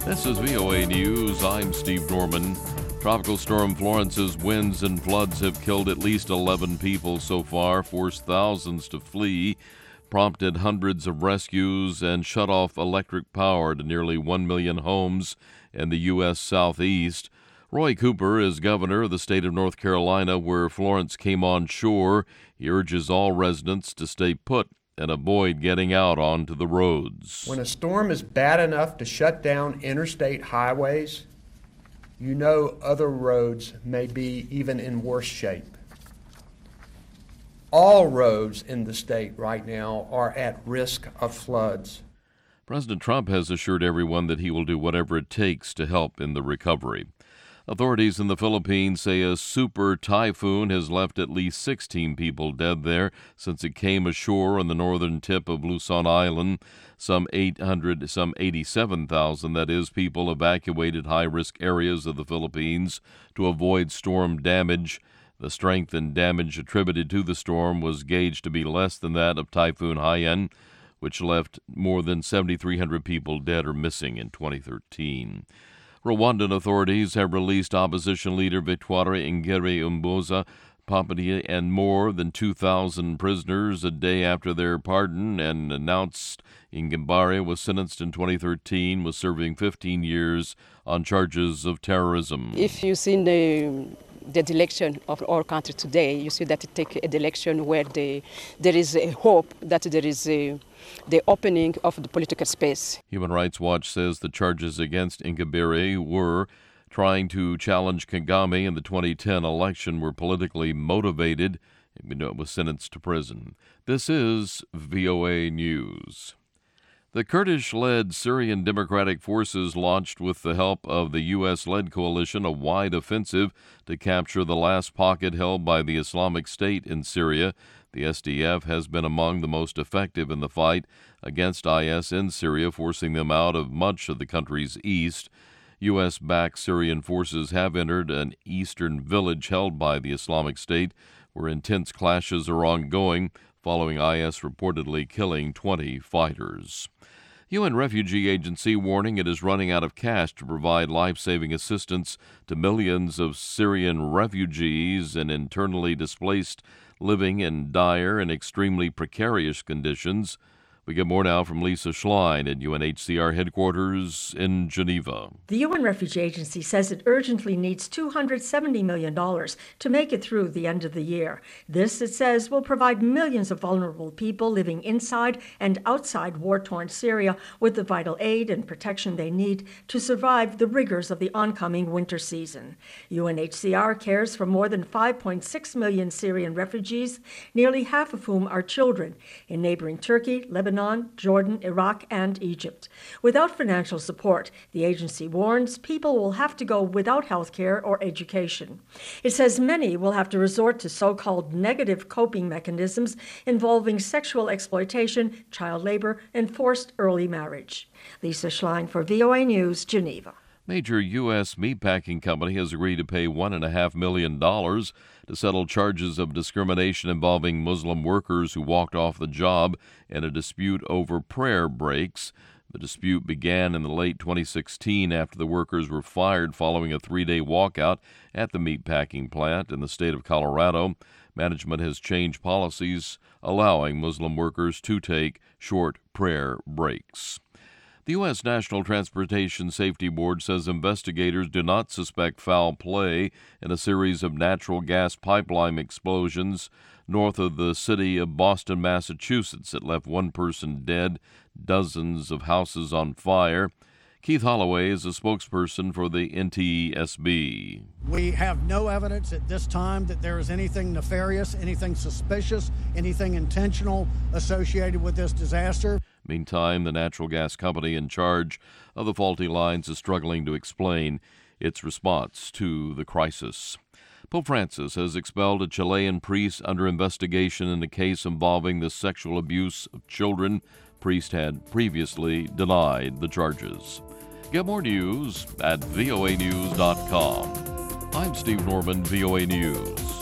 This is VOA News. I'm Steve Norman. Tropical storm Florence's winds and floods have killed at least 11 people so far, forced thousands to flee, prompted hundreds of rescues, and shut off electric power to nearly 1 million homes in the U.S. Southeast. Roy Cooper is governor of the state of North Carolina, where Florence came on shore. He urges all residents to stay put and avoid getting out onto the roads. When a storm is bad enough to shut down interstate highways, you know other roads may be even in worse shape. All roads in the state right now are at risk of floods. President Trump has assured everyone that he will do whatever it takes to help in the recovery. Authorities in the Philippines say a super typhoon has left at least 16 people dead there since it came ashore on the northern tip of Luzon Island. Some 87,000, that is, people evacuated high-risk areas of the Philippines to avoid storm damage. The strength and damage attributed to the storm was gauged to be less than that of Typhoon Haiyan, which left more than 7,300 people dead or missing in 2013. Rwandan authorities have released opposition leader Victoire Ingabire Papadia and more than 2,000 prisoners a day after their pardon, and announced Ingabire was sentenced in 2013, was serving 15 years on charges of terrorism. If you see the election of our country today, you see that it take an election where there is a hope that there is the opening of the political space. Human Rights Watch says the charges against Ingabire were trying to challenge Kagame in the 2010 election were politically motivated. It was sentenced to prison. This is VOA News. The Kurdish-led Syrian Democratic Forces launched, with the help of the U.S.-led coalition, a wide offensive to capture the last pocket held by the Islamic State in Syria. The SDF has been among the most effective in the fight against IS in Syria, forcing them out of much of the country's east. U.S.-backed Syrian forces have entered an eastern village held by the Islamic State, where intense clashes are ongoing, following IS reportedly killing 20 fighters. UN Refugee Agency warning it is running out of cash to provide life-saving assistance to millions of Syrian refugees and internally displaced living in dire and extremely precarious conditions. We get more now from Lisa Schlein at UNHCR headquarters in Geneva. The UN Refugee Agency says it urgently needs $270 million to make it through the end of the year. This, it says, will provide millions of vulnerable people living inside and outside war-torn Syria with the vital aid and protection they need to survive the rigors of the oncoming winter season. UNHCR cares for more than 5.6 million Syrian refugees, nearly half of whom are children, in neighboring Turkey, Lebanon, Jordan, Iraq, and Egypt. Without financial support, the agency warns people will have to go without health care or education. It says many will have to resort to so-called negative coping mechanisms involving sexual exploitation, child labor, and forced early marriage. Lisa Schlein for VOA News, Geneva. Major U.S. meatpacking company has agreed to pay $1.5 million to settle charges of discrimination involving Muslim workers who walked off the job in a dispute over prayer breaks. The dispute began in the late 2016 after the workers were fired following a 3-day walkout at the meatpacking plant in the state of Colorado. Management has changed policies allowing Muslim workers to take short prayer breaks. The U.S. National Transportation Safety Board says investigators do not suspect foul play in a series of natural gas pipeline explosions north of the city of Boston, Massachusetts, that left one person dead, dozens of houses on fire. Keith Holloway is a spokesperson for the NTSB. We have no evidence at this time that there is anything nefarious, anything suspicious, anything intentional associated with this disaster. Meantime, the natural gas company in charge of the faulty lines is struggling to explain its response to the crisis. Pope Francis has expelled a Chilean priest under investigation in a case involving the sexual abuse of children. Priest had previously denied the charges. Get more news at voanews.com. I'm Steve Norman, VOA News.